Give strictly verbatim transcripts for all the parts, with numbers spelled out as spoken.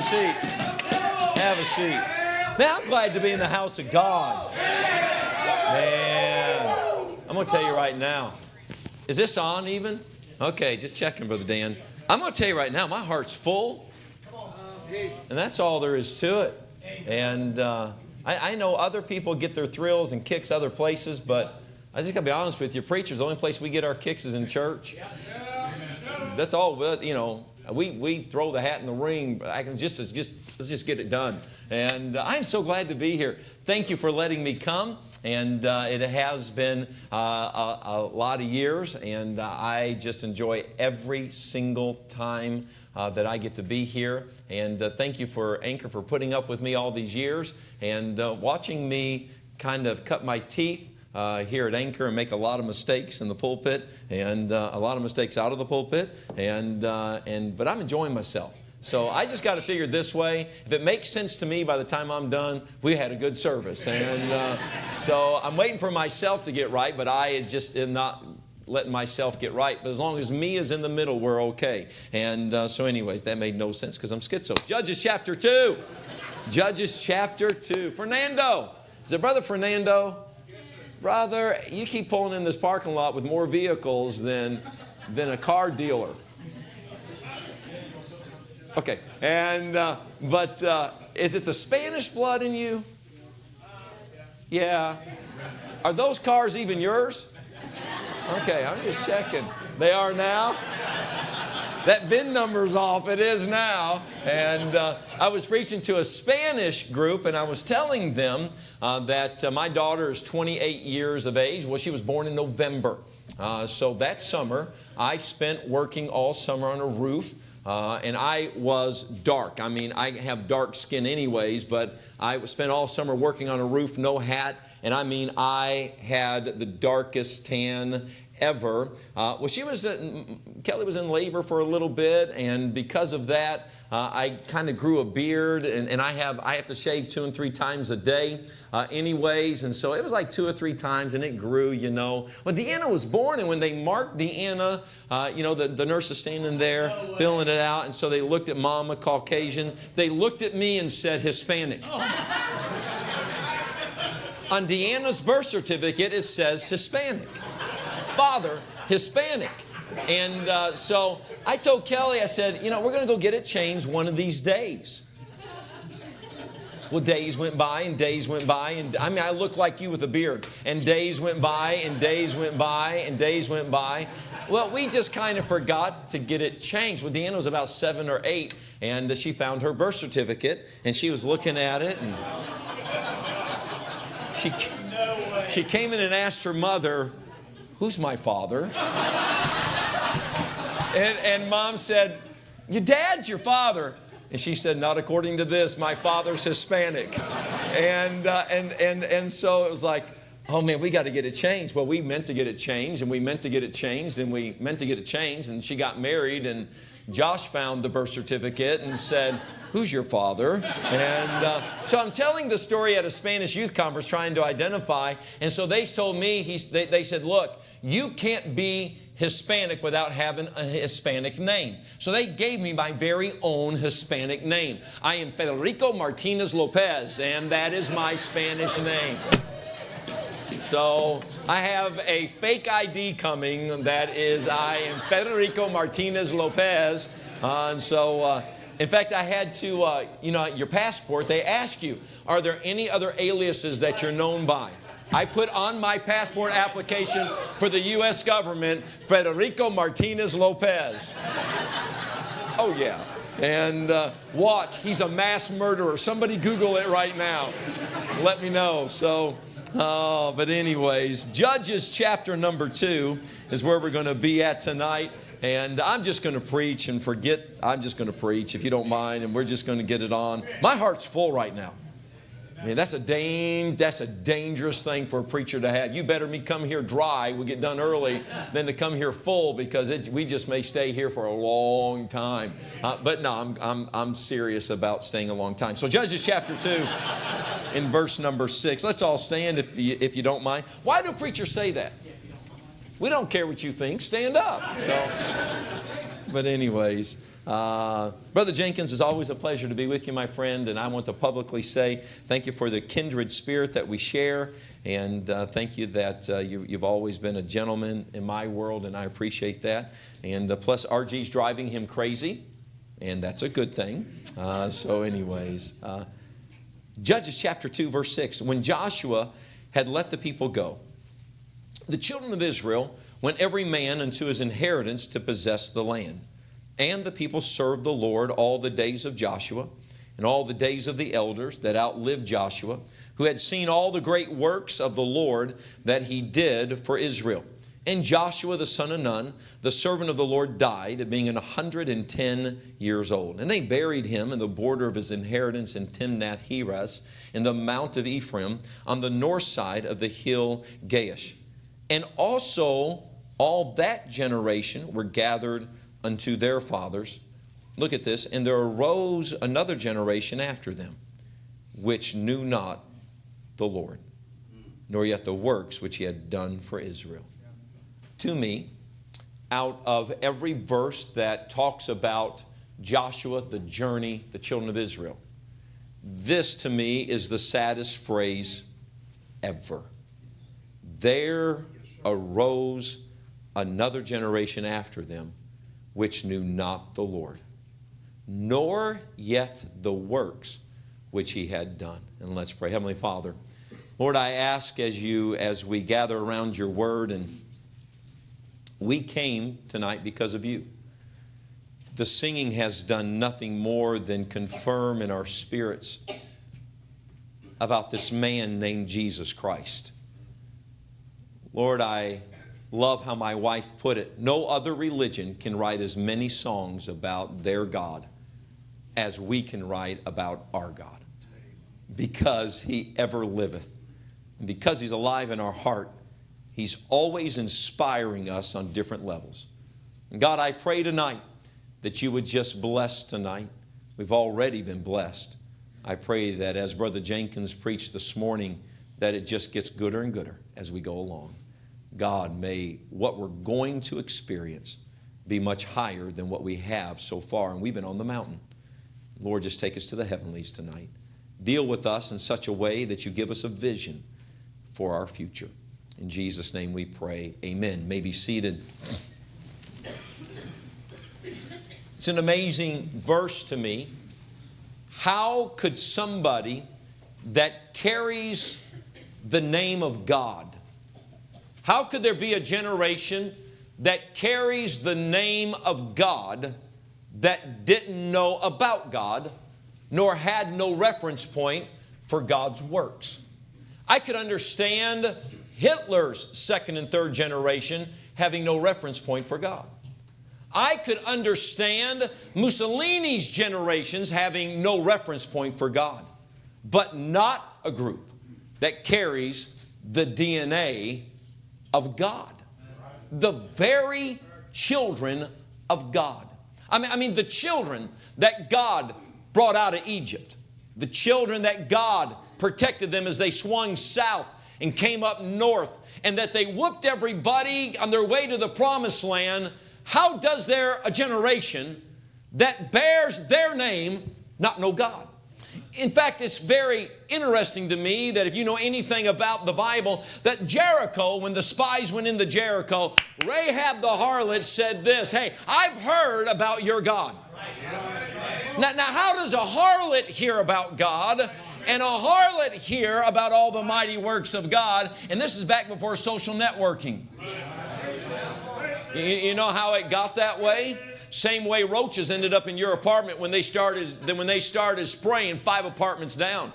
a seat. Have a seat. Man, I'm glad to be in the house of God. Man, I'm going to tell you right now. Is this on even? Okay, just checking, Brother Dan. I'm going to tell you right now, my heart's full. And that's all there is to it. And uh, I, I know other people get their thrills and kicks other places, but I just got to be honest with you. Preachers, the only place we get our kicks is in church. That's all, you know. We, we throw the hat in the ring, but I can just, just, let's just get it done. And uh, I'm so glad to be here. Thank you for letting me come. And uh, it has been uh, a, a lot of years, and uh, I just enjoy every single time uh, that I get to be here. And uh, thank you for Anchor for putting up with me all these years and uh, watching me kind of cut my teeth Uh, here at Anchor and make a lot of mistakes in the pulpit and uh, a lot of mistakes out of the pulpit, and uh, and but I'm enjoying myself. So I just got to figure this way. If it makes sense to me by the time I'm done, we had a good service, and uh, so I'm waiting for myself to get right, but I just am not letting myself get right. But as long as me is in the middle, we're okay. And uh, so, anyways, that made no sense because I'm schizo. Judges chapter two. Judges chapter two. Fernando, is it Brother Fernando? Brother, you keep pulling in this parking lot with more vehicles than, than a car dealer. Okay, and, uh, but uh, is it the Spanish blood in you? Yeah. Are those cars even yours? Okay, I'm just checking. They are now? That V I N number's off. It is now. And uh, I was preaching to a Spanish group, and I was telling them uh, that uh, my daughter is twenty-eight years of age. Well, she was born in November. Uh, so that summer, I spent working all summer on a roof. Uh, and I was dark. I mean, I have dark skin anyways, but I spent all summer working on a roof, no hat. And I mean, I had the darkest tan ever. Uh, well, she was, uh, Kelly was in labor for a little bit, and because of that, uh, I kind of grew a beard, and, and I have I have to shave two and three times a day uh, anyways, and so it was like two or three times, and it grew, you know. When Deanna was born, and when they marked Deanna, uh, you know, the, the nurse is standing there no filling it out, and so they looked at Mama, Caucasian. They looked at me and said Hispanic. On Deanna's birth certificate, it says Hispanic. Father, Hispanic. And uh, so I told Kelly, I said, you know, we're going to go get it changed one of these days. Well, days went by and days went by. And I mean, I look like you with a beard. And days went by and days went by and days went by. Well, we just kind of forgot to get it changed. Well, Deanna was about seven or eight, and she found her birth certificate, and she was looking at it. And she, she came in and asked her mother, "Who's my father?" And, and Mom said, "Your dad's your father." And she said, "Not according to this. My father's Hispanic." And, uh, and, and, and so it was like, oh man, we got to get it changed. Well, we meant to get it changed, and we meant to get it changed, and we meant to get it changed. And she got married, and Josh found the birth certificate and said, "Who's your father?" And uh, so I'm telling the story at a Spanish youth conference trying to identify. And so they told me, he, they, they said, "Look, you can't be Hispanic without having a Hispanic name." So they gave me my very own Hispanic name. I am Federico Martinez Lopez, and that is my Spanish name. So I have a fake I D coming that is, I am Federico Martinez Lopez. Uh, and so, uh, in fact, I had to, uh, you know, your passport, they ask you, are there any other aliases that you're known by? I put on my passport application for the U S government, Federico Martinez Lopez. Oh, yeah. And uh, watch, he's a mass murderer. Somebody Google it right now. Let me know. So, oh, but anyways, Judges chapter number two is where we're going to be at tonight. And I'm just going to preach and forget, I'm just going to preach, if you don't mind, and we're just going to get it on. My heart's full right now. I mean, that's a dang, that's a dangerous thing for a preacher to have. You better me come here dry, we get done early, than to come here full, because it, we just may stay here for a long time. Uh, but no, I'm, I'm, I'm serious about staying a long time. So Judges chapter two, in verse number six. Let's all stand if you, if you don't mind. Why do preachers say that? We don't care what you think. Stand up. So, but anyways, Uh, Brother Jenkins, it's always a pleasure to be with you, my friend, and I want to publicly say thank you for the kindred spirit that we share, and uh, thank you that uh, you, you've always been a gentleman in my world, and I appreciate that. And uh, plus, R G's driving him crazy, and that's a good thing. Uh, so anyways, uh, Judges chapter two, verse six, when Joshua had let the people go, the children of Israel went every man unto his inheritance to possess the land. And the people served the Lord all the days of Joshua and all the days of the elders that outlived Joshua, who had seen all the great works of the Lord that he did for Israel. And Joshua the son of Nun, the servant of the Lord, died, being an hundred and ten years old. And they buried him in the border of his inheritance in Timnath-Heres, in the mount of Ephraim, on the north side of the hill Gaash. And also all that generation were gathered unto their fathers. Look at this. And there arose another generation after them, which knew not the Lord, nor yet the works which he had done for Israel. To me, out of every verse that talks about Joshua, the journey, the children of Israel, this to me is the saddest phrase ever. There arose another generation after them, which knew not the Lord, nor yet the works which he had done. And let's pray. Heavenly Father, Lord, I ask as you, as we gather around your word, and we came tonight because of you. The singing has done nothing more than confirm in our spirits about this man named Jesus Christ. Lord, I love how my wife put it. No other religion can write as many songs about their God as we can write about our God, because he ever liveth. And because he's alive in our heart, he's always inspiring us on different levels. And God, I pray tonight that you would just bless tonight. We've already been blessed. I pray that as Brother Jenkins preached this morning, that it just gets gooder and gooder as we go along. God, may what we're going to experience be much higher than what we have so far. And we've been on the mountain. Lord, just take us to the heavenlies tonight. Deal with us in such a way that you give us a vision for our future. In Jesus' name we pray. Amen. May be seated. It's an amazing verse to me. How could somebody that carries the name of God, how could there be a generation that carries the name of God that didn't know about God, nor had no reference point for God's works? I could understand Hitler's second and third generation having no reference point for God. I could understand Mussolini's generations having no reference point for God, but not a group that carries the D N A of God. The very children of God. I mean, I mean, the children that God brought out of Egypt. The children that God protected them as they swung south and came up north, and that they whooped everybody on their way to the promised land. How does there a generation that bears their name not know God? In fact, it's very interesting to me that if you know anything about the Bible, that Jericho, when the spies went into Jericho, Rahab the harlot said this, hey, I've heard about your God. Now, now how does a harlot hear about God? And a harlot hear about all the mighty works of God? And this is back before social networking. You, you know how it got that way? Same way roaches ended up in your apartment when they started, then when they started spraying five apartments down.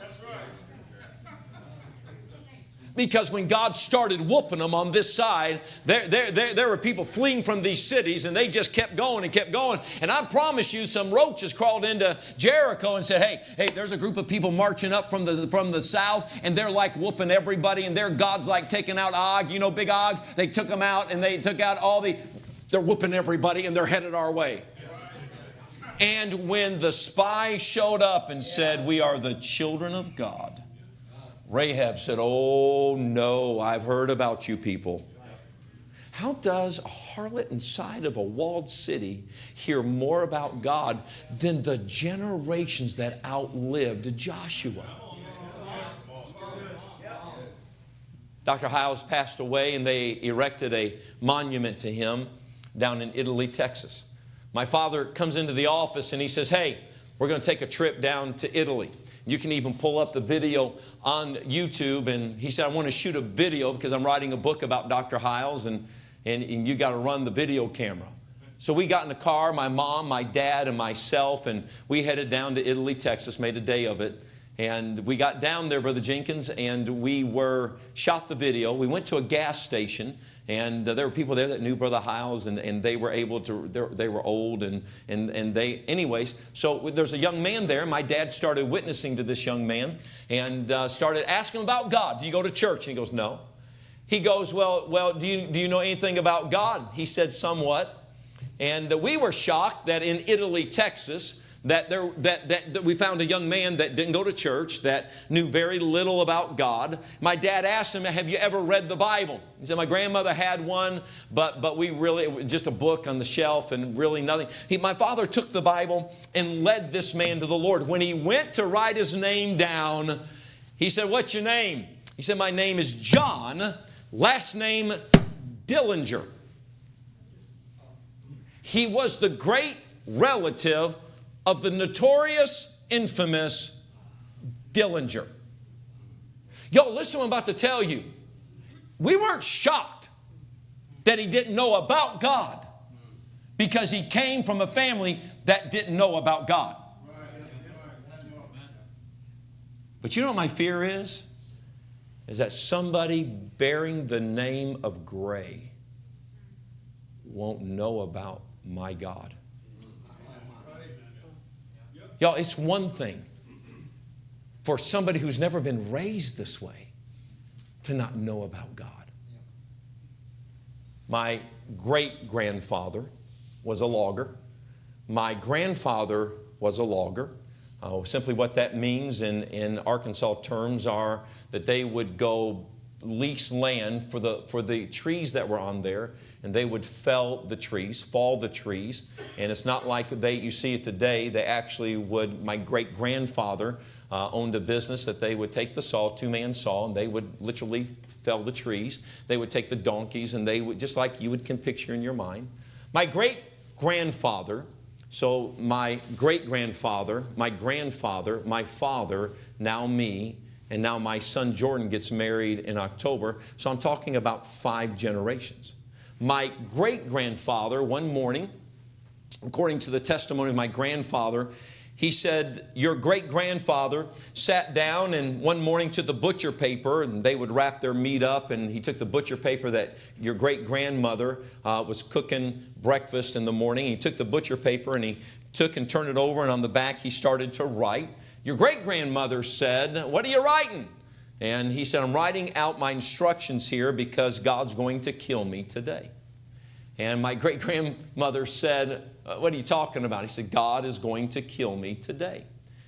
Because when God started whooping them on this side, there, there, there, there were people fleeing from these cities, and they just kept going and kept going. And I promise you, some roaches crawled into Jericho and said, hey, hey, there's a group of people marching up from the, from the south, and they're like whooping everybody, and their God's like taking out Og. You know, Big Og? They took him out, and they took out all the... They're whooping everybody, and they're headed our way. And when the spy showed up and said, we are the children of God, Rahab said, oh, no, I've heard about you people. How does a harlot inside of a walled city hear more about God than the generations that outlived Joshua. Doctor Hiles passed away, and they erected a monument to him down in Italy, Texas. My father comes into the office and he says, hey, we're going to take a trip down to Italy. You can even pull up the video on YouTube. And he said, I want to shoot a video because I'm writing a book about Doctor Hiles, and, and, and you got to run the video camera. So we got in the car, my mom, my dad, and myself, and we headed down to Italy, Texas, made a day of it. And we got down there, Brother Jenkins, and we were shot the video. We went to a gas station, and uh, there were people there that knew Brother Hiles, and, and they were able to, they were old, and, and, and they, anyways, so there's a young man there. My dad started witnessing to this young man and uh, started asking him about God. Do you go to church? And he goes, no. He goes, well, well, do you, do you know anything about God? He said, somewhat. And uh, we were shocked that in Italy, Texas, That, there, that, that, that we found a young man that didn't go to church, that knew very little about God. My dad asked him, have you ever read the Bible? He said, my grandmother had one, but, but we really, it was just a book on the shelf and really nothing. He, my father took the Bible and led this man to the Lord. When he went to write his name down, he said, what's your name? He said, my name is John, last name Dillinger. He was the great relative of the notorious, infamous Dillinger. Yo, listen what I'm about to tell you. We weren't shocked that he didn't know about God because he came from a family that didn't know about God. But you know what my fear is? Is that somebody bearing the name of Gray won't know about my God. Y'all, it's one thing for somebody who's never been raised this way to not know about God. My great-grandfather was a logger. My grandfather was a logger. Uh, simply what that means in, in Arkansas terms are that they would go lease land for the, for the trees that were on there, and they would fell the trees, fall the trees. And it's not like they, you see it today. They actually would, my great-grandfather uh, owned a business that they would take the saw, two-man saw, and they would literally fell the trees. They would take the donkeys, and they would, just like you would can picture in your mind. My great-grandfather, so my great-grandfather, my grandfather, my father, now me, and now my son Jordan gets married in October. So I'm talking about five generations. My great-grandfather, one morning, according to the testimony of my grandfather, he said, your great-grandfather sat down and one morning took the butcher paper, and they would wrap their meat up, and he took the butcher paper that your great-grandmother uh, was cooking breakfast in the morning. He took the butcher paper and he took and turned it over, and on the back he started to write. Your great-grandmother said, what are you writing? And he said, I'm writing out my instructions here because God's going to kill me today. And my great-grandmother said, what are you talking about? He said, God is going to kill me today.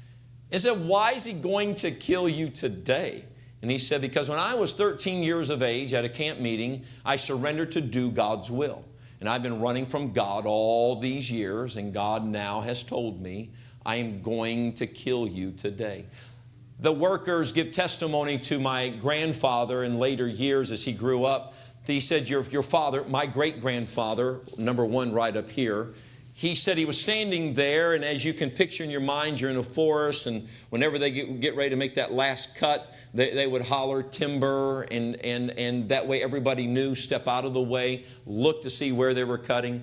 He said, why is he going to kill you today? And he said, because when I was thirteen years of age at a camp meeting, I surrendered to do God's will. And I've been running from God all these years, and God now has told me, I am going to kill you today. The workers give testimony to my grandfather in later years as he grew up. He said, your, your father, my great-grandfather, number one right up here, he said he was standing there, and as you can picture in your mind, you're in a forest, and whenever they get, get ready to make that last cut, they, they would holler timber, and, and, and that way everybody knew, step out of the way, look to see where they were cutting.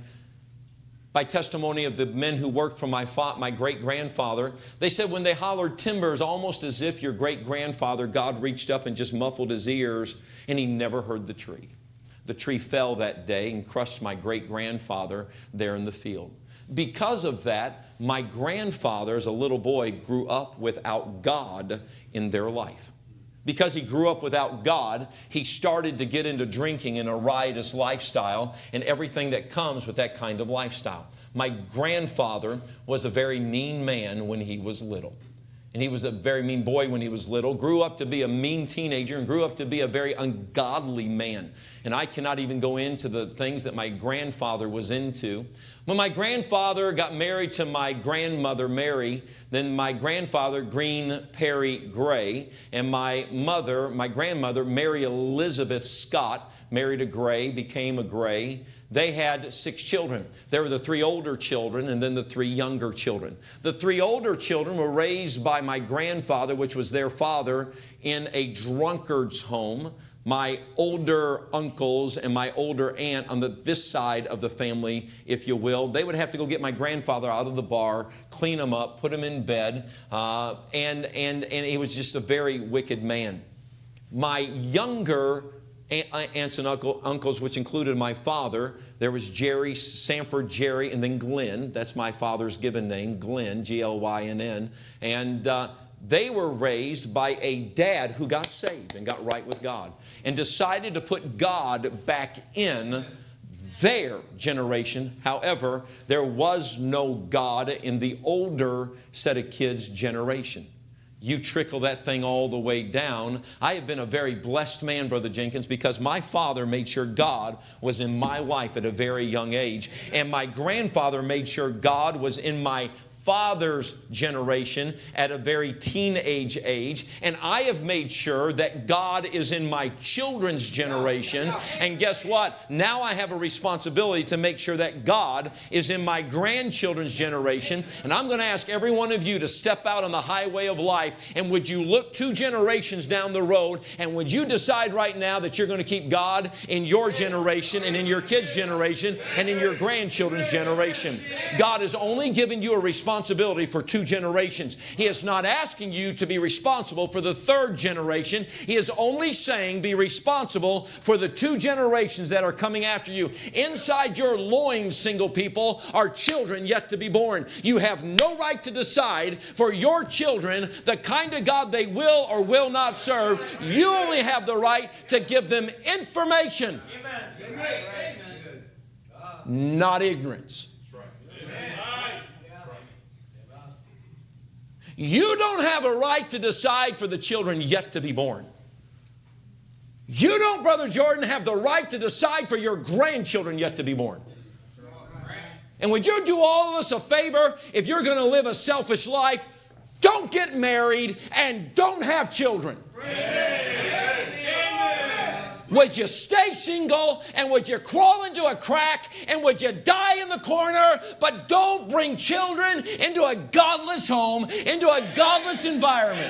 By testimony of the men who worked for my, fa- my great-grandfather, they said when they hollered timber, it's almost as if your great-grandfather, God reached up and just muffled his ears, and he never heard the tree. The tree fell that day and crushed my great-grandfather there in the field. Because of that, my grandfather, as a little boy, grew up without God in their life. Because he grew up without God, he started to get into drinking and a riotous lifestyle and everything that comes with that kind of lifestyle. My grandfather was a very mean man when he was little. And he was a very mean boy when he was little, grew up to be a mean teenager, and grew up to be a very ungodly man. And I cannot even go into the things that my grandfather was into. When my grandfather got married to my grandmother, Mary, then my grandfather, Green Perry Gray, and my mother, my grandmother, Mary Elizabeth Scott, married a Gray, became a Gray. They had six children. There were the three older children and then the three younger children. The three older children were raised by my grandfather, which was their father, in a drunkard's home. My older uncles and my older aunt on the, this side of the family, if you will, they would have to go get my grandfather out of the bar, clean him up, put him in bed, uh, and, and, and he was just a very wicked man. My younger aunts and uncle, uncles, which included my father, there was Jerry, Sanford Jerry, and then Glenn. That's my father's given name, Glenn, G L Y N N. And uh, they were raised by a dad who got saved and got right with God and decided to put God back in their generation. However, there was no God in the older set of kids' generation. You trickle that thing all the way down. I have been a very blessed man, Brother Jenkins, because my father made sure God was in my life at a very young age. And my grandfather made sure God was in my father's generation at a very teenage age. And I have made sure that God is in my children's generation. And guess what? Now I have a responsibility to make sure that God is in my grandchildren's generation. And I'm going to ask every one of you to step out on the highway of life. And would you look two generations down the road, and would you decide right now that you're going to keep God in your generation and in your kids' generation and in your grandchildren's generation? God has only given you a responsibility responsibility for two generations. He is not asking you to be responsible for the third generation. He is only saying be responsible for the two generations that are coming after you. Inside your loins, single people, are children yet to be born. You have no right to decide for your children the kind of God they will or will not serve. You only have the right to give them information, Amen. Not ignorance. You don't have a right to decide for the children yet to be born. You don't, Brother Jordan, have the right to decide for your grandchildren yet to be born. And would you do all of us a favor if you're going to live a selfish life? Don't get married and don't have children. Would you stay single, and would you crawl into a crack, and would you die in the corner? But don't bring children into a godless home, into a godless environment.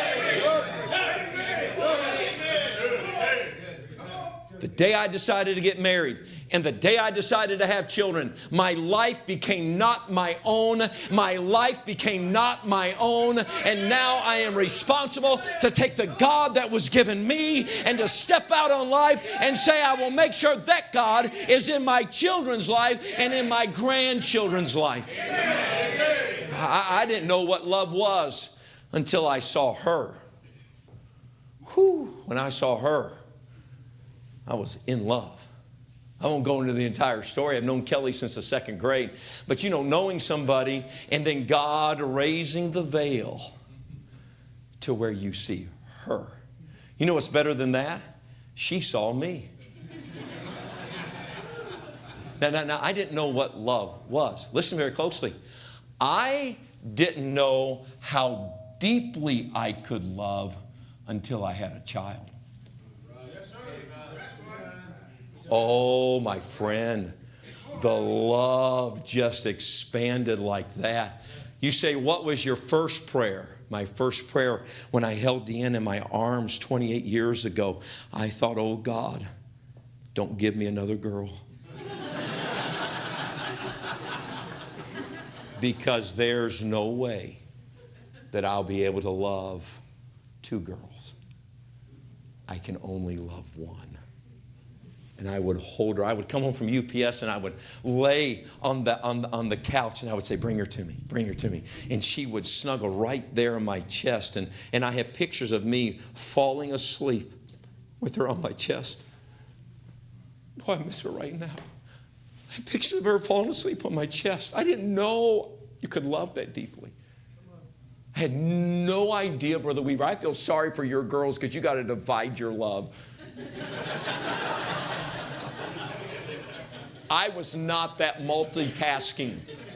The day I decided to get married and the day I decided to have children, my life became not my own. My life became not my own. And now I am responsible to take the God that was given me and to step out on life and say, I will make sure that God is in my children's life and in my grandchildren's life. I, I didn't know what love was until I saw her. Whew, when I saw her, I was in love. I won't go into the entire story. I've known Kelly since the second grade. But you know, knowing somebody and then God raising the veil to where you see her. You know what's better than that? She saw me. Now, now, now, I didn't know what love was. Listen very closely. I didn't know how deeply I could love until I had a child. Oh, my friend, the love just expanded like that. You say, what was your first prayer? My first prayer when I held Deanne in my arms twenty-eight years ago, I thought, oh God, don't give me another girl. Because there's no way that I'll be able to love two girls. I can only love one. And I would hold her. I would come home from U P S and I would lay on the, on, the, on the couch and I would say, bring her to me, bring her to me. And she would snuggle right there in my chest. And, and I have pictures of me falling asleep with her on my chest. Oh, I miss her right now. I have pictures of her falling asleep on my chest. I didn't know you could love that deeply. I had no idea, Brother Weaver. I feel sorry for your girls because you got to divide your love. I was not that multitasking.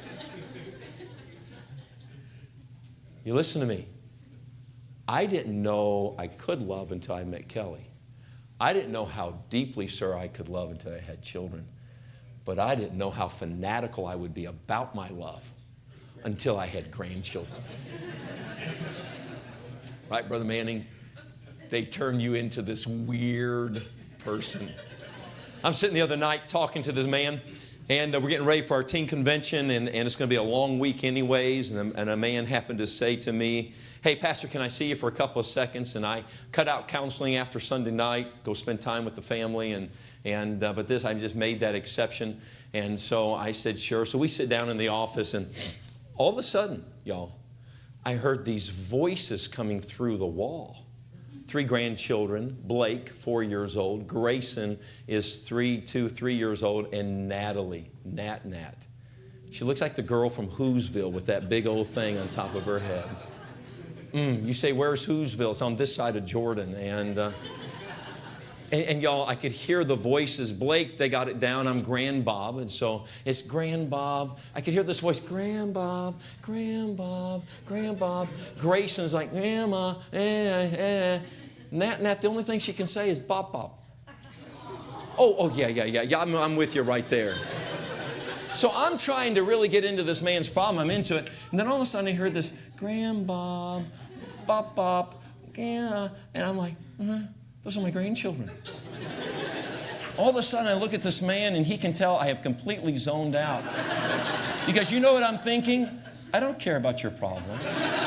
You listen to me. I didn't know I could love until I met Kelly. I didn't know how deeply, sir, I could love until I had children. But I didn't know how fanatical I would be about my love until I had grandchildren. Right, Brother Manning? They turn you into this weird person. I'm sitting the other night talking to this man, and uh, we're getting ready for our teen convention, and, and it's going to be a long week anyways, and a, and a man happened to say to me, hey, Pastor, can I see you for a couple of seconds? And I cut out counseling after Sunday night, go spend time with the family, and, and uh, but this, I just made that exception, and so I said, sure. So we sit down in the office, and all of a sudden, y'all, I heard these voices coming through the wall. Three grandchildren, Blake, four years old, Grayson is three, two, three years old, and Natalie, Nat Nat. She looks like the girl from Whoville with that big old thing on top of her head. Mm, you say, where's Whoville? It's on this side of Jordan. And, uh, and, and y'all, I could hear the voices. Blake, they got it down. I'm Grandbob. And so it's Grandbob. I could hear this voice, Grandbob, Grandbob, Grandbob. Grayson's like, Grandma, eh, eh. Nat, Nat, the only thing she can say is Bop, Bop. Oh, oh, yeah, yeah, yeah. Yeah, I'm, I'm with you right there. So I'm trying to really get into this man's problem. I'm into it. And then all of a sudden I heard this, Grandbob, Bop, Bop, yeah. And I'm like, uh-huh. Those are my grandchildren. All of a sudden, I look at this man, and he can tell I have completely zoned out. Because you know what I'm thinking? I don't care about your problem.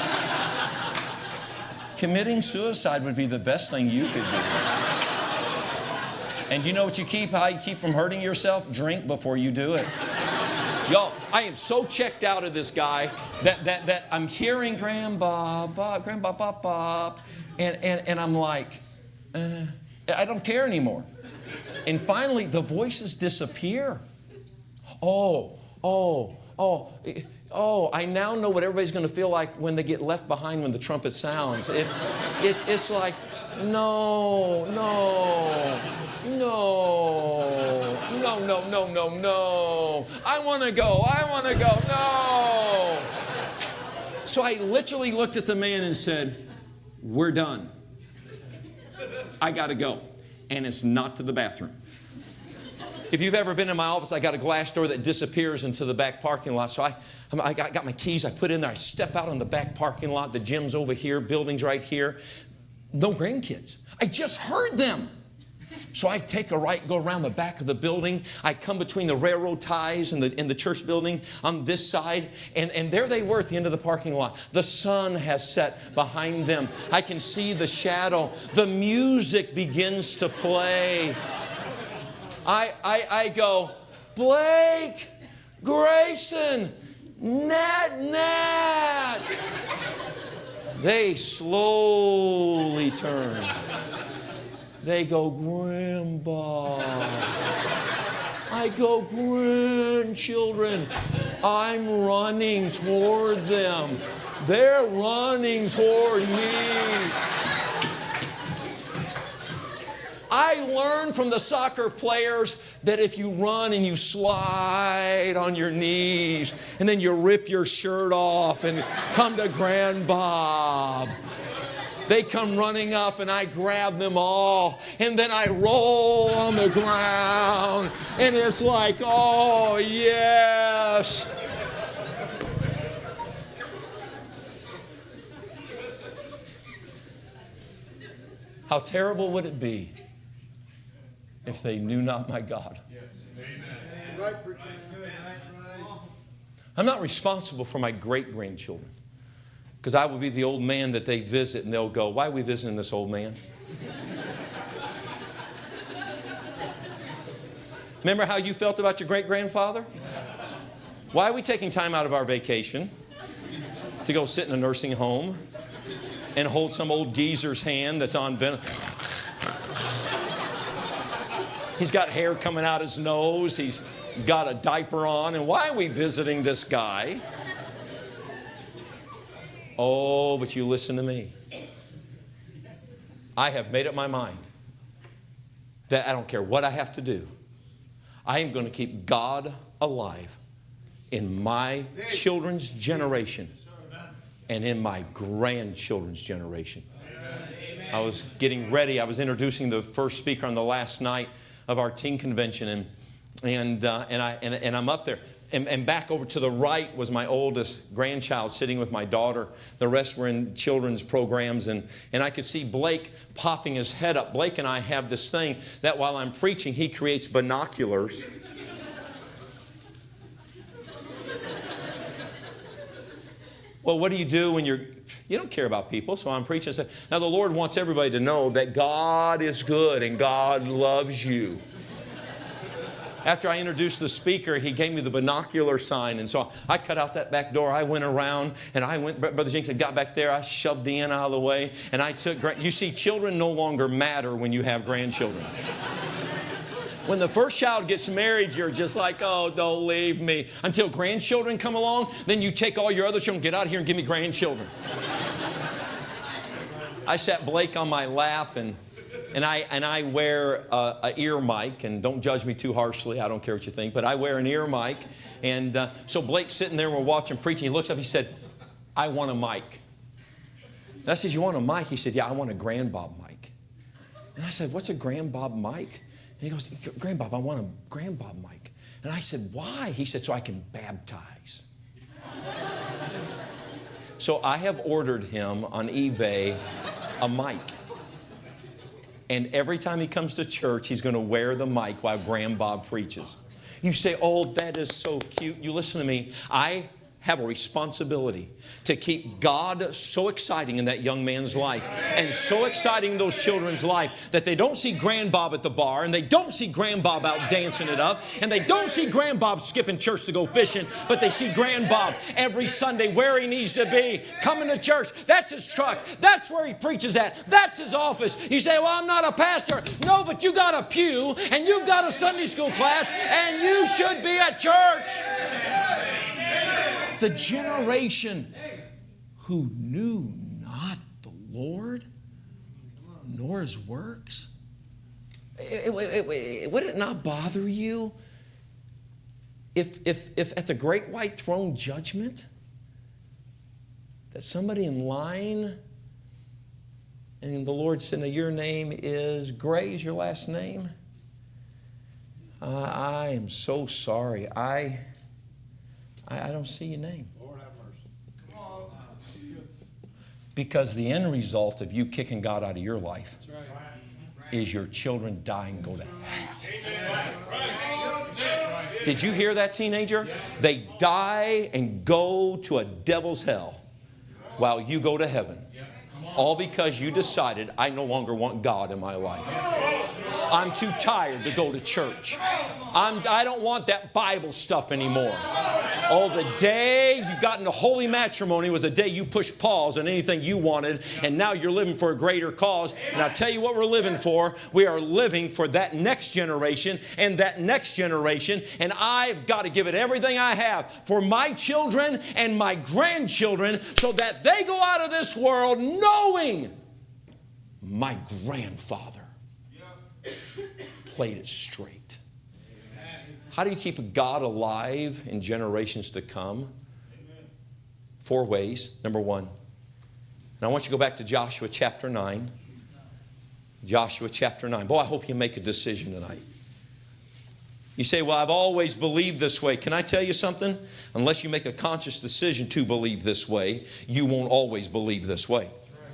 Committing suicide would be the best thing you could do. And you know what you keep, how you keep from hurting yourself? Drink before you do it. Y'all, I am so checked out of this guy that, that, that I'm hearing Grandbob, Bob, Grandbob, Bob, Bob, and, and, and I'm like, Uh, I don't care anymore. And finally, the voices disappear. Oh, oh, oh, oh, I now know what everybody's going to feel like when they get left behind when the trumpet sounds. It's, it's, it's like, no, no, no, no, no, no, no, no. I want to go, I want to go, no. So I literally looked at the man and said, we're done. I got to go. And it's not to the bathroom. If you've ever been in my office, I got a glass door that disappears into the back parking lot. So I, I got, got my keys. I put in there. I step out on the back parking lot. The gym's over here. Building's right here. No grandkids. I just heard them. So I take a right, go around the back of the building. I come between the railroad ties and the, and the church building on this side. And, and there they were at the end of the parking lot. The sun has set behind them. I can see the shadow. The music begins to play. I, I, I go, Blake, Grayson, Nat, Nat. They slowly turn. They go, Grandpa. I go, grandchildren. I'm running toward them. They're running toward me. I learned from the soccer players that if you run and you slide on your knees and then you rip your shirt off and come to Grandbob, they come running up and I grab them all and then I roll on the ground and it's like, oh, yes. How terrible would it be if they knew not my God? I'm not responsible for my great-grandchildren. Because I will be the old man that they visit and they'll go, why are we visiting this old man? Remember how you felt about your great-grandfather? Why are we taking time out of our vacation to go sit in a nursing home and hold some old geezer's hand that's on Ven- He's got hair coming out his nose. He's got a diaper on. And why are we visiting this guy? Oh, but you listen to me. I have made up my mind that I don't care what I have to do. I am going to keep God alive in my children's generation and in my grandchildren's generation. I was getting ready. I was introducing the first speaker on the last night of our teen convention, and and uh, and I and, and I'm up there. And, and back over to the right was my oldest grandchild sitting with my daughter. The rest were in children's programs. And, and I could see Blake popping his head up. Blake and I have this thing that while I'm preaching, he creates binoculars. Well, what do you do when you're... You don't care about people, so I'm preaching. Now, the Lord wants everybody to know that God is good and God loves you. After I introduced the speaker, he gave me the binocular sign. And so I cut out that back door. I went around and I went, Brother Jenkins got back there. I shoved the end out of the way. And I took, you see, children no longer matter when you have grandchildren. When the first child gets married, you're just like, oh, don't leave me. Until grandchildren come along, then you take all your other children, get out of here and give me grandchildren. I sat Blake on my lap, and And I, and I wear an ear mic, and don't judge me too harshly. I don't care what you think, but I wear an ear mic. And uh, so Blake's sitting there and we're watching preaching. He looks up, he said, I want a mic. And I said, you want a mic? He said, yeah, I want a Grand Bob mic. And I said, what's a Grand Bob mic? And he goes, Grand Bob, I want a Grand Bob mic. And I said, why? He said, so I can baptize. So I have ordered him on eBay a mic. And every time he comes to church, he's going to wear the mic while Grand Bob preaches. You say, oh, that is so cute. You listen to me. I have a responsibility to keep God so exciting in that young man's life and so exciting in those children's life that they don't see Grand Bob at the bar and they don't see Grand Bob out dancing it up and they don't see Grand Bob skipping church to go fishing, but they see Grand Bob every Sunday where he needs to be, coming to church. That's his truck. That's where he preaches at. That's his office. You say, well, I'm not a pastor. No, but you got a pew and you've got a Sunday school class and you should be at church. The generation who knew not the Lord nor His works. Would it not bother you if, if, if at the great white throne judgment that somebody in line and the Lord said, now your name is Gray, is your last name? Uh, I am so sorry. I... I don't see your name. Lord have mercy. Come on. Because the end result of you kicking God out of your life right. is your children die and go to hell. Did you hear that, teenager? They die and go to a devil's hell while you go to heaven. All because you decided, I no longer want God in my life. I'm too tired to go to church. I'm, I don't want that Bible stuff anymore. Oh, the day you got into holy matrimony was the day you pushed pause on anything you wanted, and now you're living for a greater cause. And I'll tell you what we're living for. We are living for that next generation and that next generation, and I've got to give it everything I have for my children and my grandchildren so that they go out of this world knowing my grandfather played it straight. How do you keep God alive in generations to come? Four ways. Number one, and I want you to go back to Joshua chapter nine. Joshua chapter nine. Boy, I hope you make a decision tonight. You say, well, I've always believed this way. Can I tell you something? Unless you make a conscious decision to believe this way, you won't always believe this way.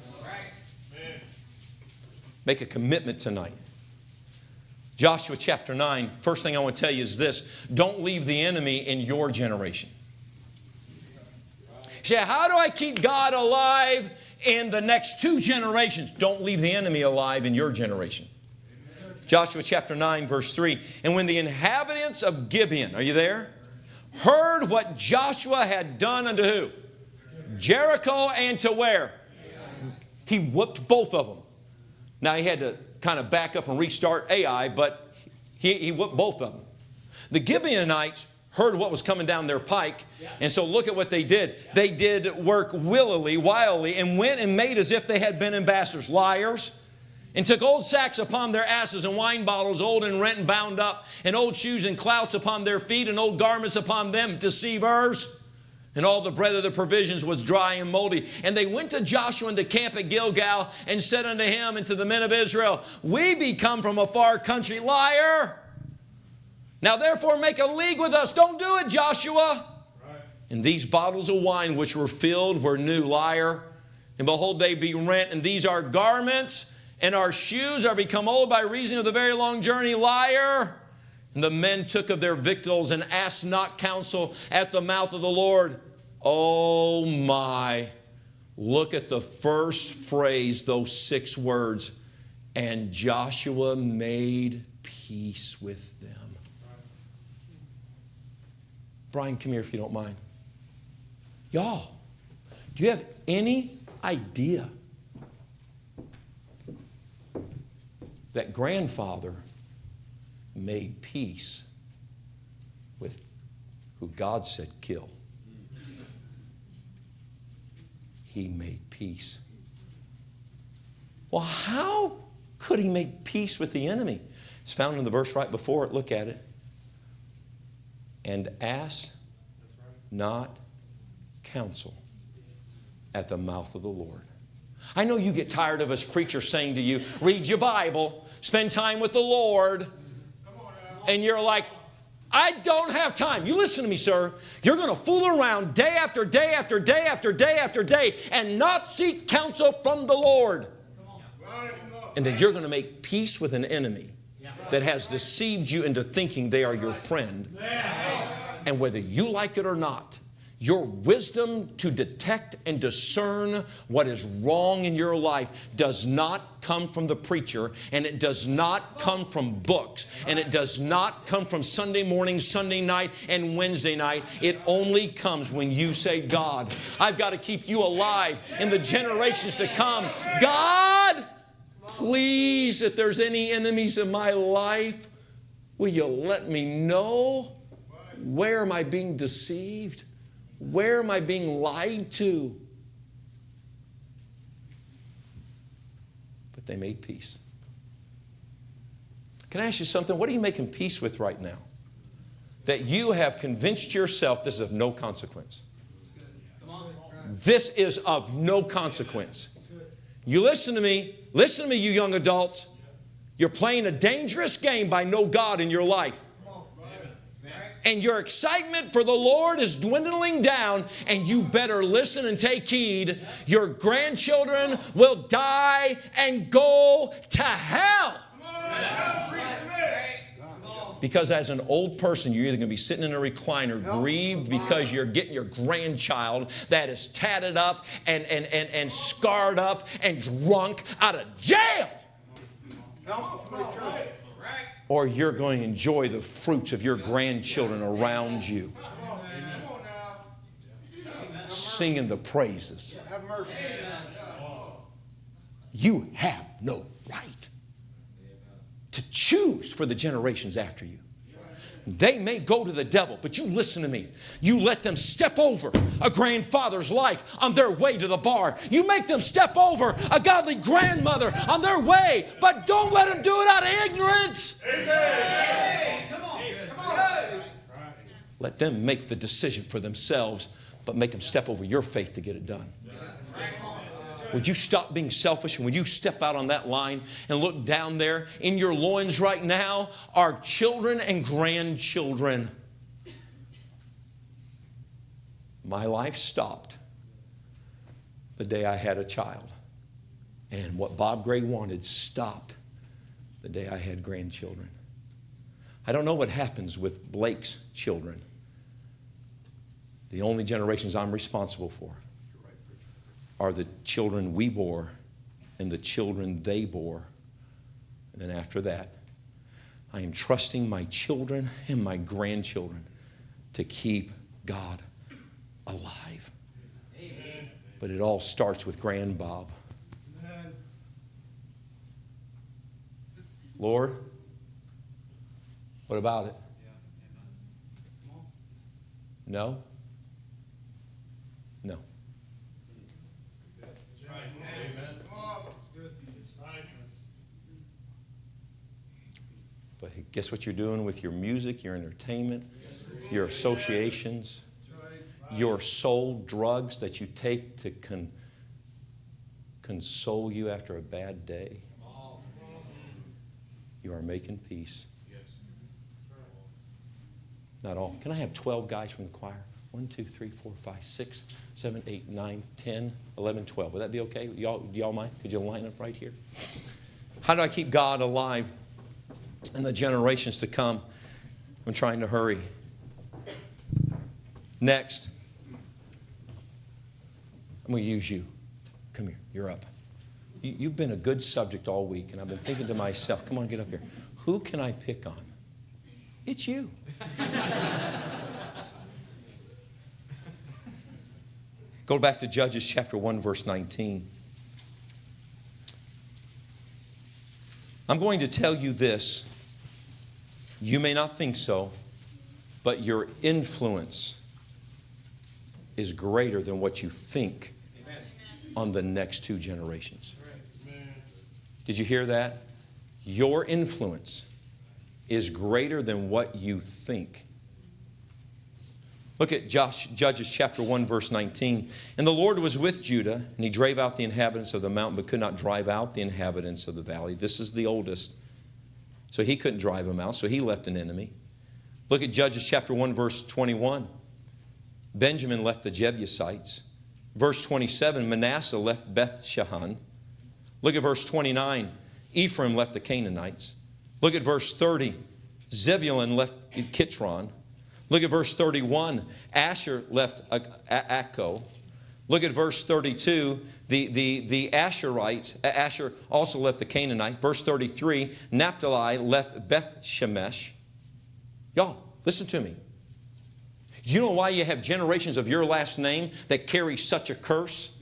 Make a commitment tonight. Joshua chapter nine, first thing I want to tell you is this. Don't leave the enemy in your generation. You say, how do I keep God alive in the next two generations? Don't leave the enemy alive in your generation. Joshua chapter nine, verse three. And when the inhabitants of Gibeon, are you there? Heard what Joshua had done unto who? Jericho and to where? He whooped both of them. Now he had to kind of back up and restart Ai, but he, he whooped both of them. The Gibeonites heard what was coming down their pike. And so look at what they did. They did work willily, wildly, and went and made as if they had been ambassadors, liars, and took old sacks upon their asses and wine bottles, old and rent and bound up, and old shoes and clouts upon their feet, and old garments upon them, deceivers. And all the bread of the provisions was dry and moldy. And they went to Joshua into camp at Gilgal and said unto him and to the men of Israel, we be come from a far country. Liar! Now therefore make a league with us. Don't do it, Joshua. Right. And these bottles of wine which were filled were new. Liar. And behold, they be rent. And these are garments, and our shoes are become old by reason of the very long journey. Liar. And the men took of their victuals and asked not counsel at the mouth of the Lord. Oh my. Look at the first phrase, those six words. And Joshua made peace with them. Brian, come here if you don't mind. Y'all, do you have any idea that grandfather made peace with who God said kill? He made peace. Well, how could he make peace with the enemy? It's found in the verse right before it. Look at it. And ask not counsel at the mouth of the Lord. I know you get tired of us preachers saying to you, read your Bible, spend time with the Lord. And you're like, I don't have time. You listen to me, sir. You're going to fool around day after day after day after day after day and not seek counsel from the Lord. And then you're going to make peace with an enemy that has deceived you into thinking they are your friend. And whether you like it or not, your wisdom to detect and discern what is wrong in your life does not come from the preacher, and it does not come from books, and it does not come from Sunday morning, Sunday night, and Wednesday night. It only comes when you say, God, I've got to keep you alive in the generations to come. God, please, if there's any enemies in my life, will you let me know? Where am I being deceived? Where am I being lied to? But they made peace. Can I ask you something? What are you making peace with right now? That you have convinced yourself this is of no consequence. This is of no consequence. You listen to me. Listen to me, you young adults. You're playing a dangerous game by no God in your life. And your excitement for the Lord is dwindling down, and you better listen and take heed. Your grandchildren will die and go to hell. Because as an old person, you're either going to be sitting in a recliner, grieved because you're getting your grandchild that is tatted up and, and, and, and scarred up and drunk out of jail. Or you're going to enjoy the fruits of your grandchildren around you, singing the praises. You have no right to choose for the generations after you. They may go to the devil, but you listen to me. You let them step over a grandfather's life on their way to the bar. You make them step over a godly grandmother on their way, but don't let them do it out of ignorance. Amen. Come on. Come on. Let them make the decision for themselves, but make them step over your faith to get it done. Would you stop being selfish, and would you step out on that line and look down there? In your loins right now are children and grandchildren. My life stopped the day I had a child. And what Bob Gray wanted stopped the day I had grandchildren. I don't know what happens with Blake's children. The only generations I'm responsible for are the children we bore and the children they bore. And then after that, I am trusting my children and my grandchildren to keep God alive. Amen. But it all starts with Grand Bob. Amen. Lord, what about it? No? No. But guess what you're doing with your music, your entertainment, your associations, your soul drugs that you take to con- console you after a bad day? You are making peace. Not all. Can I have twelve guys from the choir? One, two, three, four, five, six, seven, eight, nine, ten, eleven, twelve. Would that be okay? Y'all, y'all mind? Could you line up right here? How do I keep God alive in the generations to come? I'm trying to hurry. Next, I'm going to use you. Come here. You're up. You, you've been a good subject all week, and I've been thinking to myself, come on, get up here. Who can I pick on? It's you. Go back to Judges chapter one, verse nineteen. I'm going to tell you this. You may not think so, but your influence is greater than what you think on the next two generations. Did you hear that? Your influence is greater than what you think. Look at Josh, Judges chapter one, verse nineteen. And the Lord was with Judah, and he drave out the inhabitants of the mountain, but could not drive out the inhabitants of the valley. This is the oldest. So he couldn't drive them out, so he left an enemy. Look at Judges chapter one, verse twenty-one. Benjamin left the Jebusites. Verse twenty-seven, Manasseh left Beth-shean. Look at verse twenty-nine. Ephraim left the Canaanites. Look at verse thirty. Zebulun left Kitron. Look at verse thirty-one. Asher left Akko. Look at verse thirty-two. The, the, the Asherites, Asher also left the Canaanites. Verse thirty-three. Naphtali left Beth-shemesh. Y'all, listen to me. You know why you have generations of your last name that carry such a curse?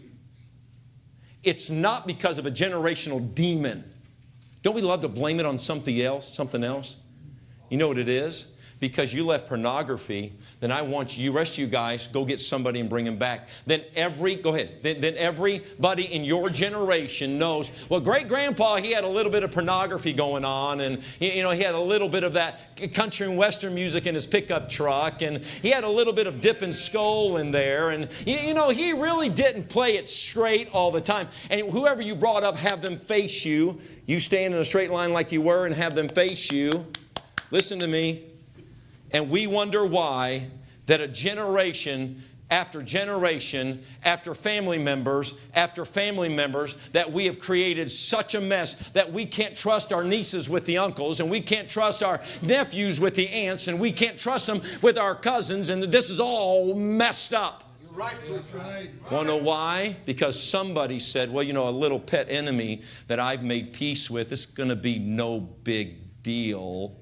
It's not because of a generational demon. Don't we love to blame it on something else, something else? You know what it is? Because you left pornography, then I want you, rest of you guys, go get somebody and bring him back. Then every, go ahead, then, then everybody in your generation knows, well, great-grandpa, he had a little bit of pornography going on, and, you know, he had a little bit of that country and western music in his pickup truck, and he had a little bit of dip and skull in there, and, you, you know, he really didn't play it straight all the time. And whoever you brought up, have them face you. You stand in a straight line like you were and have them face you. Listen to me. And we wonder why that a generation after generation, after family members, after family members, that we have created such a mess that we can't trust our nieces with the uncles, and we can't trust our nephews with the aunts, and we can't trust them with our cousins, and this is all messed up. You're right, right. Want to know why? Because somebody said, well, you know, a little pet enemy that I've made peace with, it's going to be no big deal.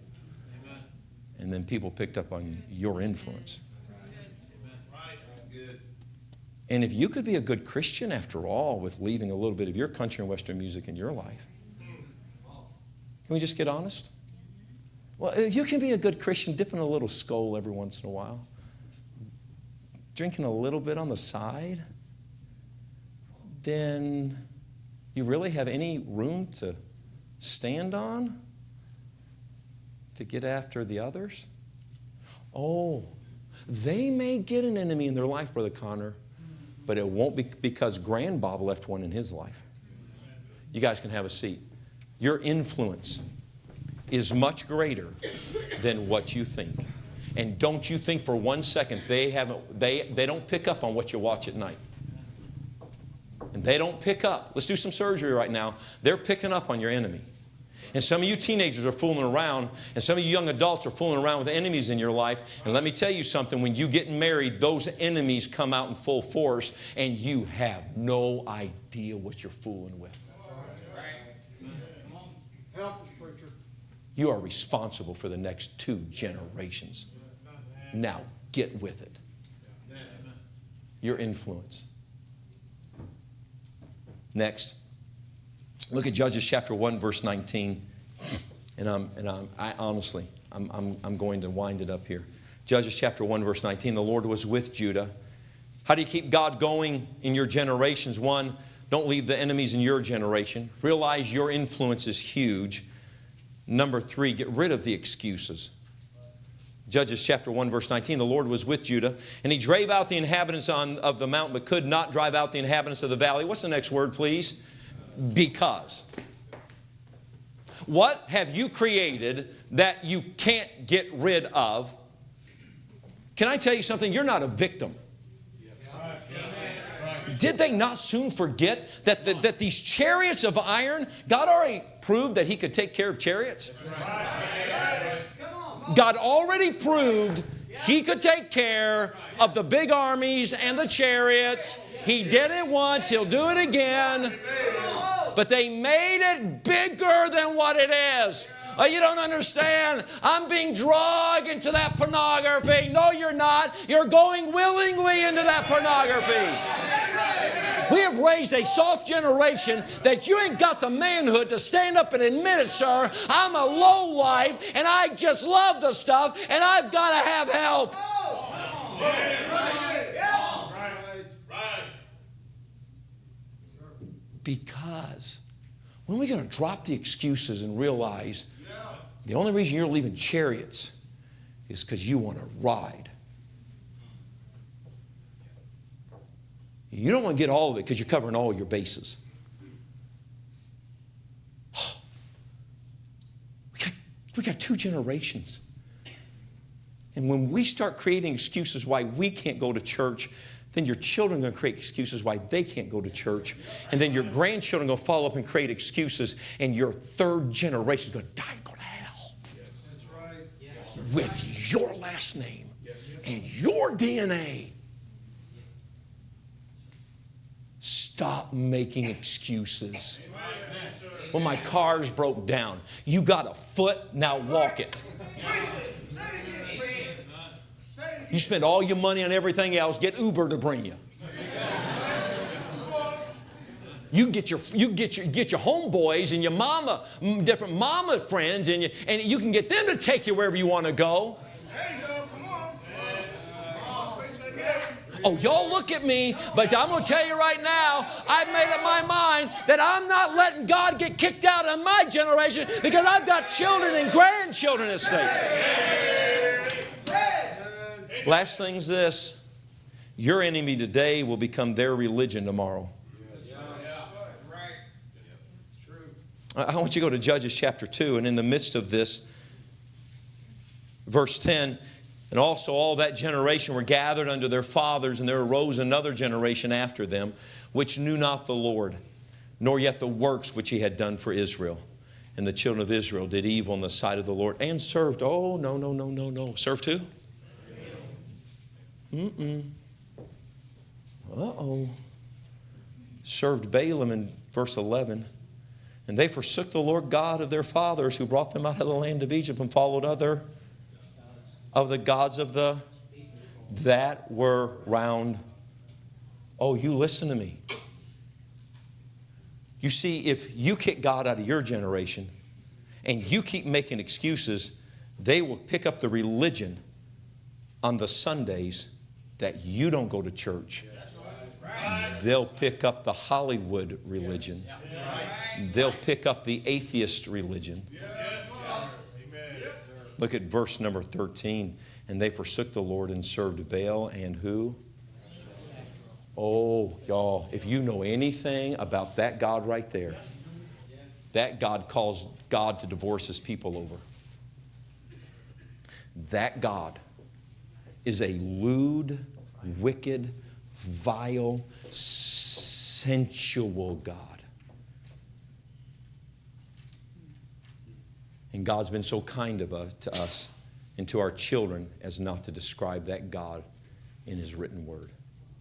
And then people picked up on your influence. And if you could be a good Christian after all with leaving a little bit of your country and western music in your life, can we just get honest? Well, if you can be a good Christian, dipping a little skull every once in a while, drinking a little bit on the side, then you really have any room to stand on? To get after the others? Oh, they may get an enemy in their life, Brother Connor, but it won't be because Grand Bob left one in his life. You guys can have a seat. Your influence is much greater than what you think. And don't you think for one second they haven't they, they don't pick up on what you watch at night. And they don't pick up. Let's do some surgery right now. They're picking up on your enemy. And some of you teenagers are fooling around, and some of you young adults are fooling around with enemies in your life. And let me tell you something, when you get married, those enemies come out in full force, and you have no idea what you're fooling with. Help us, preacher. You are responsible for the next two generations. Now, get with it. Your influence. Next. Look at Judges chapter one, verse nineteen. And I'm, and I'm, I honestly, I'm, I'm, I'm going to wind it up here. Judges chapter one, verse nineteen, the Lord was with Judah. How do you keep God going in your generations? One, don't leave the enemies in your generation. Realize your influence is huge. Number three, get rid of the excuses. Judges chapter one, verse nineteen, the Lord was with Judah, and he drave out the inhabitants on, of the mountain, but could not drive out the inhabitants of the valley. What's the next word, please? Because. What have you created that you can't get rid of? Can I tell you something? You're not a victim. Did they not soon forget that, the, that these chariots of iron, God already proved that He could take care of chariots? God already proved He could take care of the big armies and the chariots. He did it once, He'll do it again. But they made it bigger than what it is. Oh, you don't understand. I'm being dragged into that pornography. No, you're not. You're going willingly into that pornography. We have raised a soft generation that you ain't got the manhood to stand up and admit it, sir. I'm a low life and I just love the stuff and I've got to have help. Because when are we going to drop the excuses and realize the only reason you're leaving chariots is because you want to ride? You don't want to get all of it because you're covering all your bases. We got, we got two generations. And when we start creating excuses why we can't go to church, then your children are going to create excuses why they can't go to church. And then your grandchildren are going to follow up and create excuses. And your third generation is going to die and go to hell. Yes. That's right. Yes. With your last name and your D N A. Stop making excuses. Well, my car's broke down. You got a foot, now walk it. You spend all your money on everything else, get Uber to bring you. You get your you get your get your homeboys and your mama, different mama friends, and you and you can get them to take you wherever you want to go. Oh, y'all look at me, but I'm going to tell you right now, I've made up my mind that I'm not letting God get kicked out of my generation because I've got children and grandchildren at stake. Last thing's this. Your enemy today will become their religion tomorrow. I want you to go to Judges chapter two, and in the midst of this, verse ten, and also all that generation were gathered unto their fathers, and there arose another generation after them, which knew not the Lord, nor yet the works which He had done for Israel. And the children of Israel did evil in the sight of the Lord, and served. Oh, no, no, no, no, no. Served who? Mm-mm. Uh-oh. Served Balaam in verse eleven. And they forsook the Lord God of their fathers, who brought them out of the land of Egypt, and followed other of the gods of the that were round. Oh, you listen to me. You see, if you kick God out of your generation and you keep making excuses, they will pick up the religion on the Sundays that you don't go to church. They'll pick up the Hollywood religion. They'll pick up the atheist religion. Look at verse number thirteen. And they forsook the Lord and served Baal and who? Oh, y'all, if you know anything about that God right there, that God calls God to divorce His people over. That God is a lewd, wicked, vile, sensual God. And God's been so kind of us, to us and to our children as not to describe that God in His written word.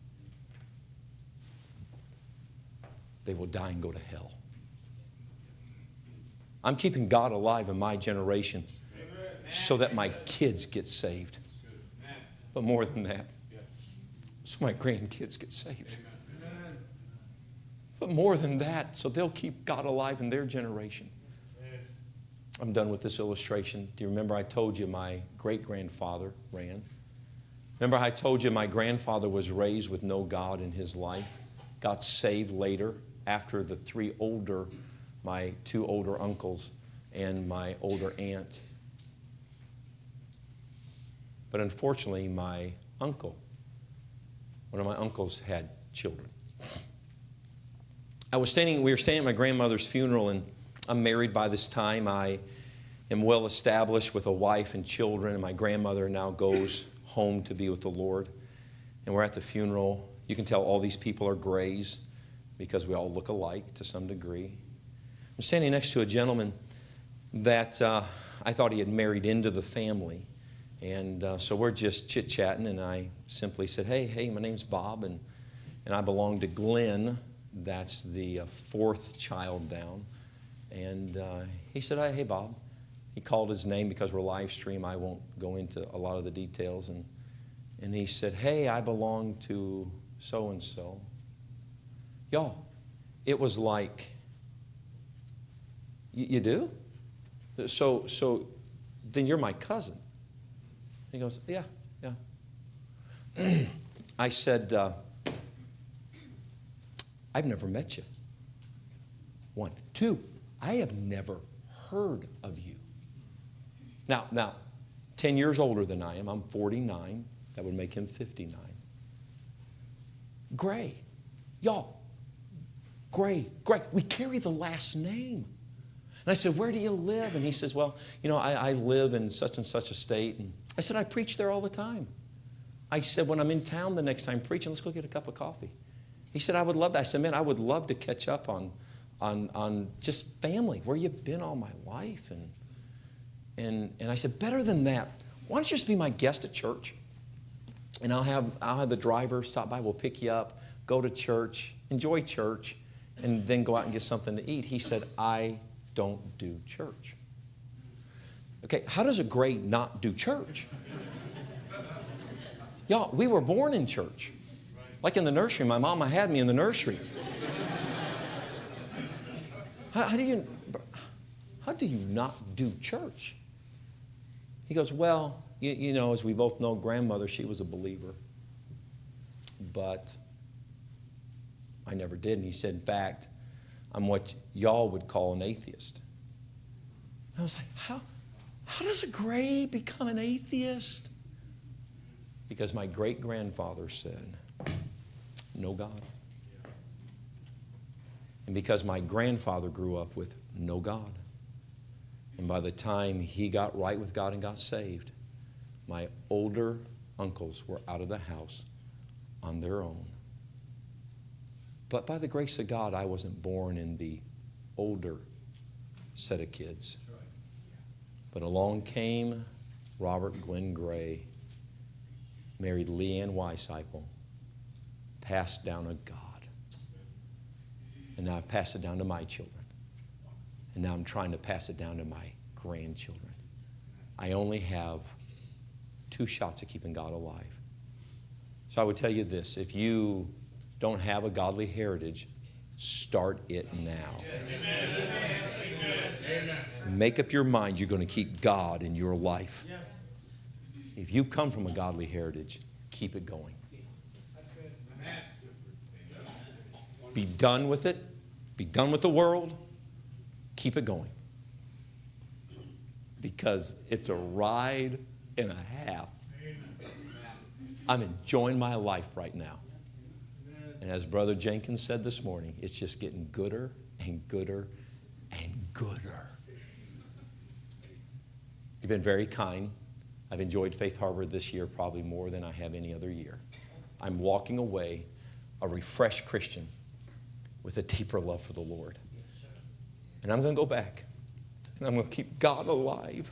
They will die and go to hell. I'm keeping God alive in my generation so that my kids get saved. But more than that, so my grandkids get saved. But more than that, so they'll keep God alive in their generation. I'm done with this illustration. Do you remember I told you my great-grandfather ran? Remember I told you my grandfather was raised with no God in his life. Got saved later after the three older, my two older uncles and my older aunt. But unfortunately, my uncle, one of my uncles had children. I was standing, we were standing at my grandmother's funeral, and I'm married by this time. I am well established with a wife and children, and my grandmother now goes home to be with the Lord. And we're at the funeral. You can tell all these people are grays because we all look alike to some degree. I'm standing next to a gentleman that uh, I thought he had married into the family. And uh, so we're just chit-chatting, and I simply said, hey, hey, my name's Bob, and, and I belong to Glenn. That's the uh, fourth child down. And uh, he said, hey, Bob. He called his name because we're live stream. I won't go into a lot of the details. And, and he said, hey, I belong to so-and-so. Y'all, it was like, you do? So, so then you're my cousin. He goes, yeah, yeah. I said, uh, I've never met you. One. Two, I have never heard of you. Now, now, ten years older than I am. I'm forty-nine. That would make him fifty-nine. Gray. Y'all, Gray, Gray. We carry the last name. And I said, where do you live? And he says, well, you know, I, I live in such and such a state. And I said, I preach there all the time. I said, when I'm in town the next time preaching, let's go get a cup of coffee. He said, I would love that. I said, man, I would love to catch up on, on, on just family, where you've been all my life. And, and, and I said, better than that, why don't you just be my guest at church? And I'll have, I'll have the driver stop by. We'll pick you up, go to church, enjoy church, and then go out and get something to eat. He said, I don't do church. Okay, how does a Gray not do church? Y'all, we were born in church. Like in the nursery. My mama had me in the nursery. How, how do you, how do you not do church? He goes, well, you, you know, as we both know, grandmother, she was a believer. But I never did. And he said, in fact, I'm what y'all would call an atheist. I was like, how, how does a Gray become an atheist? Because my great-grandfather said, no God. And because my grandfather grew up with no God. And by the time he got right with God and got saved, my older uncles were out of the house on their own. But by the grace of God, I wasn't born in the older set of kids. But along came Robert Glenn Gray, married Leanne Weisseipel, passed down a God. And now I've passed it down to my children. And now I'm trying to pass it down to my grandchildren. I only have two shots at keeping God alive. So I would tell you this, if you don't have a godly heritage, start it now. Amen. Amen. Make up your mind you're going to keep God in your life. Yes. If you come from a godly heritage, keep it going. Be done with it. Be done with the world. Keep it going. Because it's a ride and a half. I'm enjoying my life right now. And as Brother Jenkins said this morning, it's just getting gooder and gooder and gooder. You've been very kind. I've enjoyed Faith Harbor this year probably more than I have any other year. I'm walking away a refreshed Christian with a deeper love for the Lord. And I'm going to go back. And I'm going to keep God alive.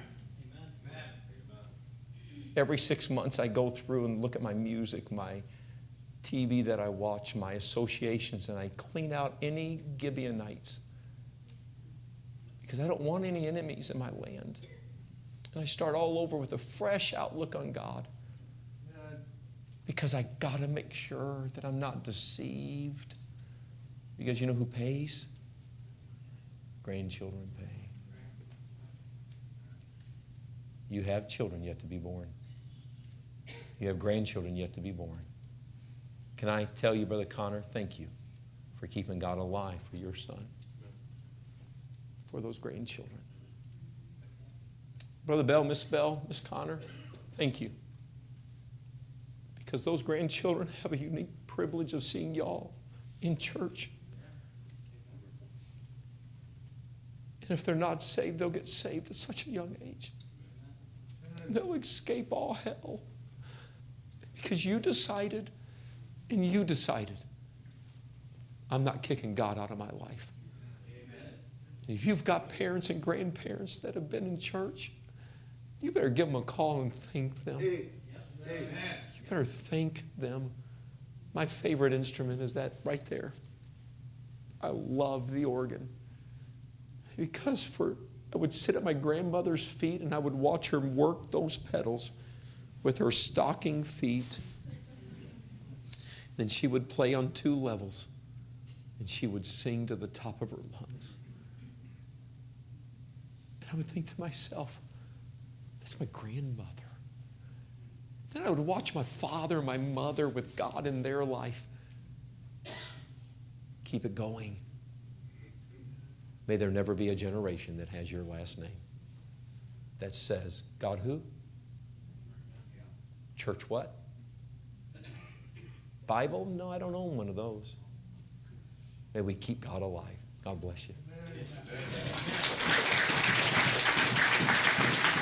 Every six months I go through and look at my music, my T V that I watch, my associations, and I clean out any Gibeonites. Because I don't want any enemies in my land. And I start all over with a fresh outlook on God. Because I got to make sure that I'm not deceived. Because you know who pays? Grandchildren pay. You have children yet to be born. You have grandchildren yet to be born. Can I tell you, Brother Connor, thank you for keeping God alive for your son, for those grandchildren. Brother Bell, Miss Bell, Miss Connor, thank you. Because those grandchildren have a unique privilege of seeing y'all in church. And if they're not saved, they'll get saved at such a young age. And they'll escape all hell. Because you decided, and you decided, I'm not kicking God out of my life. Amen. If you've got parents and grandparents that have been in church, you better give them a call and thank them. Amen. You better thank them. My favorite instrument is that right there. I love the organ. Because for I would sit at my grandmother's feet and I would watch her work those pedals with her stocking feet. Then she would play on two levels and she would sing to the top of her lungs. And I would think to myself, that's my grandmother. Then I would watch my father and my mother with God in their life. Keep it going. May there never be a generation that has your last name that says, God who? Church what? Bible? No, I don't own one of those. May we keep God alive. God bless you.